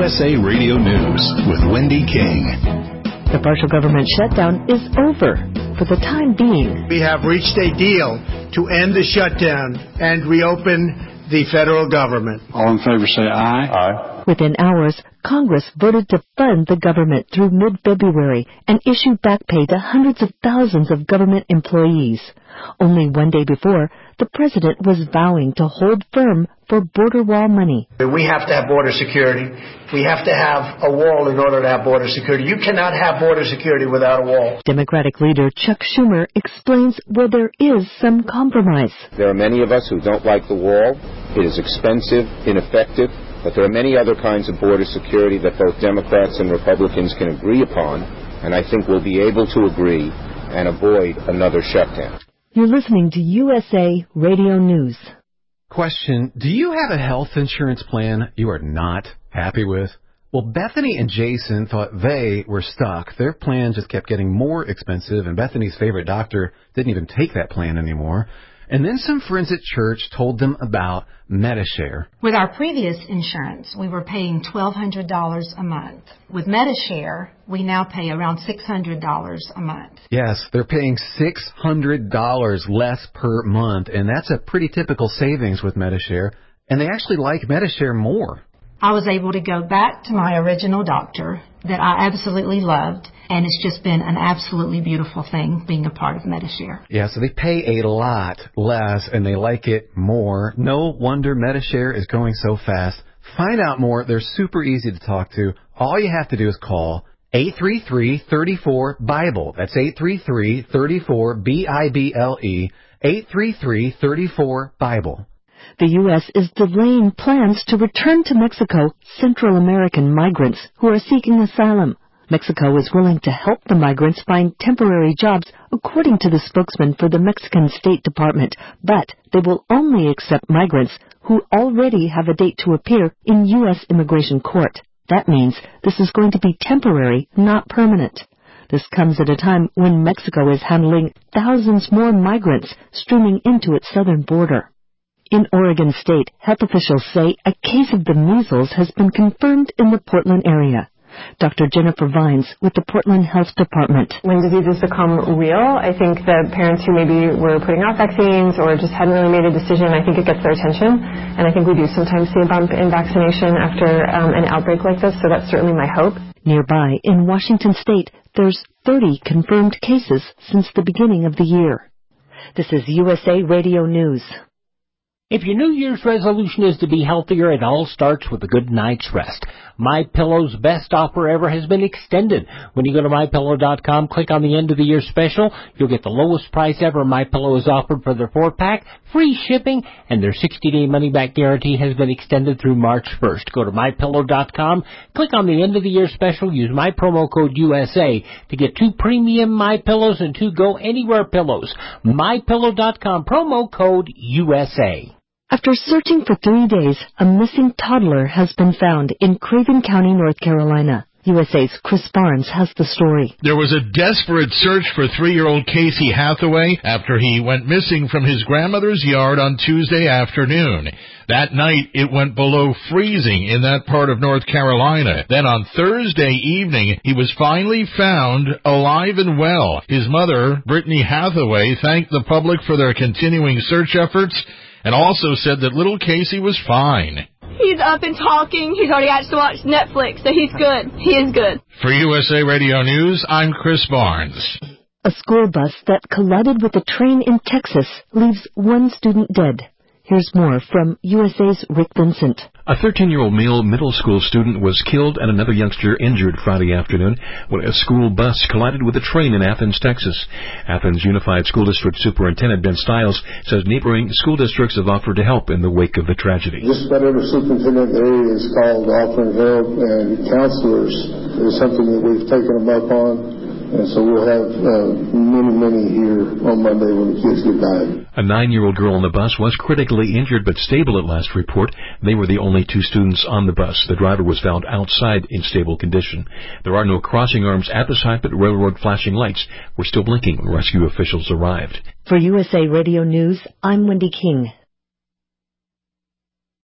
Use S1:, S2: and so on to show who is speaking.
S1: USA Radio News with Wendy King.
S2: The partial government shutdown is over for the time being.
S3: We have reached a deal to end the shutdown and reopen the federal government.
S4: All in favor say aye.
S5: Aye.
S2: Within hours, Congress voted to fund the government through mid-February and issue back pay to hundreds of thousands of government employees. Only one day before, the president was vowing to hold firm for border wall money.
S3: We have to have border security. We have to have a wall in order to have border security. You cannot have border security without a wall.
S2: Democratic leader Chuck Schumer explains where there is some compromise.
S5: There are many of us who don't like the wall. It is expensive, ineffective, but there are many other kinds of border security that both Democrats and Republicans can agree upon, and I think we'll be able to agree and avoid another shutdown.
S2: You're listening to USA Radio News.
S6: Question, do you have a health insurance plan you are not happy with? Well, Bethany and Jason thought they were stuck. Their plan just kept getting more expensive, and Bethany's favorite doctor didn't even take that plan anymore. And then some friends at church told them about Medi-Share.
S7: With our previous insurance, we were paying $1,200 a month. With Medi-Share, we now pay around $600 a month.
S6: Yes, they're paying $600 less per month, and that's a pretty typical savings with Medi-Share. And they actually like Medi-Share more.
S7: I was able to go back to my original doctor that I absolutely loved, and it's just been an absolutely beautiful thing being a part of Medi-Share.
S6: Yeah, so they pay a lot less, and they like it more. No wonder Medi-Share is going so fast. Find out more. They're super easy to talk to. All you have to do is call 833-34-BIBLE. That's 833-34-BIBLE. 833-34-BIBLE.
S2: The U.S. is delaying plans to return to Mexico Central American migrants who are seeking asylum. Mexico is willing to help the migrants find temporary jobs, according to the spokesman for the Mexican State Department, but they will only accept migrants who already have a date to appear in U.S. immigration court. That means this is going to be temporary, not permanent. This comes at a time when Mexico is handling thousands more migrants streaming into its southern border. In Oregon State, health officials say a case of the measles has been confirmed in the Portland area. Dr. Jennifer Vines with the Portland Health Department.
S8: When diseases become real, I think the parents who maybe were putting off vaccines or just hadn't really made a decision, I think it gets their attention. And I think we do sometimes see a bump in vaccination after an outbreak like this, so that's certainly my hope.
S2: Nearby, in Washington State, there's 30 confirmed cases since the beginning of the year. This is USA Radio News.
S9: If your New Year's resolution is to be healthier, it all starts with a good night's rest. MyPillow's best offer ever has been extended. When you go to MyPillow.com, click on the end of the year special, you'll get the lowest price ever MyPillow has offered for their 4-pack, free shipping, and their 60-day money-back guarantee has been extended through March 1st. Go to MyPillow.com, click on the end of the year special, use my promo code USA to get 2 premium MyPillows and 2 Go Anywhere pillows. MyPillow.com, promo code USA.
S2: After searching for 3 days, a missing toddler has been found in Craven County, North Carolina. USA's Chris Barnes has the story.
S10: There was a desperate search for 3-year-old Casey Hathaway after he went missing from his grandmother's yard on Tuesday afternoon. That night, it went below freezing in that part of North Carolina. Then on Thursday evening, he was finally found alive and well. His mother, Brittany Hathaway, thanked the public for their continuing search efforts and also said that little Casey was fine.
S11: He's up and talking. He's already got to watch Netflix, so he's good. He is good.
S10: For USA Radio News, I'm Chris Barnes.
S2: A school bus that collided with a train in Texas leaves 1 student dead. Here's more from USA's Rick Vincent.
S12: A 13-year-old male middle school student was killed and another youngster injured Friday afternoon when a school bus collided with a train in Athens, Texas. Athens Unified School District Superintendent Ben Stiles says neighboring school districts have offered to help in the wake of the tragedy.
S13: Just about every superintendent in the area is called offering help, and counselors is something that we've taken them up on. And so we'll have many here on Monday when the kids get back.
S12: A 9-year-old girl on the bus was critically injured but stable at last report. They were the only 2 students on the bus. The driver was found outside in stable condition. There are no crossing arms at the site, but railroad flashing lights were still blinking when rescue officials arrived.
S2: For USA Radio News, I'm Wendy King.